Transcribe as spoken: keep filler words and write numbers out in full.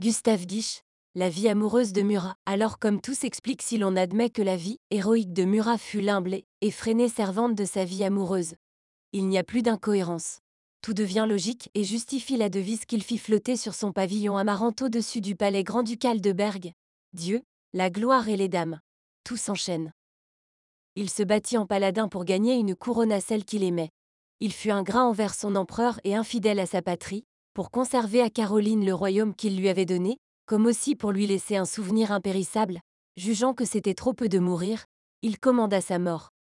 Gustave Disch, la vie amoureuse de Murat. Alors comme tout s'explique si l'on admet que la vie héroïque de Murat fut l'humble et effrénée servante de sa vie amoureuse, il n'y a plus d'incohérence. Tout devient logique et justifie la devise qu'il fit flotter sur son pavillon amarant au-dessus du palais grand-ducal de Bergue. Dieu, la gloire et les dames. Tout s'enchaîne. Il se battit en paladin pour gagner une couronne à celle qu'il aimait. Il fut ingrat envers son empereur et infidèle à sa patrie, pour conserver à Caroline le royaume qu'il lui avait donné, comme aussi pour lui laisser un souvenir impérissable. Jugeant que c'était trop peu de mourir, il commanda sa mort.